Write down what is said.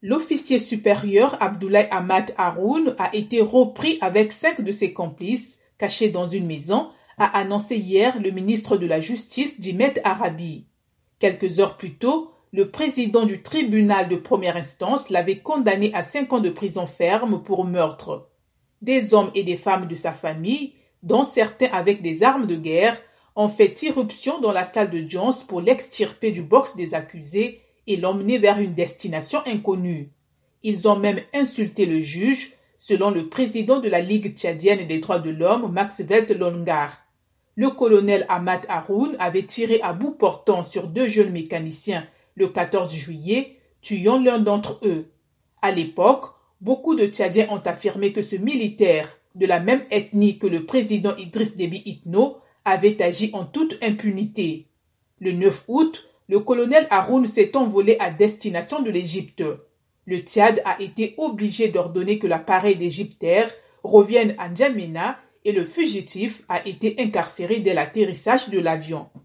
L'officier supérieur Abdoulaye Ahmad Haroun a été repris avec 5 de ses complices, cachés dans une maison, a annoncé hier le ministre de la Justice Djimet Arabi. Quelques heures plus tôt, le président du tribunal de première instance l'avait condamné à 5 ans de prison ferme pour meurtre. Des hommes et des femmes de sa famille, dont certains avec des armes de guerre, ont fait irruption dans la salle de Jones pour l'extirper du box des accusés et l'emmener vers une destination inconnue. Ils ont même insulté le juge, selon le président de la Ligue tchadienne des droits de l'homme, Max Velt Longar. Le colonel Ahmad Haroun avait tiré à bout portant sur 2 jeunes mécaniciens le 14 juillet, tuant l'un d'entre eux. À l'époque, beaucoup de Tchadiens ont affirmé que ce militaire, de la même ethnie que le président Idriss Déby Itno, avait agi en toute impunité. Le 9 août, le colonel Haroun s'est envolé à destination de l'Égypte. Le Tchad a été obligé d'ordonner que l'appareil d'Égyptaire revienne à N'Djamena et le fugitif a été incarcéré dès l'atterrissage de l'avion.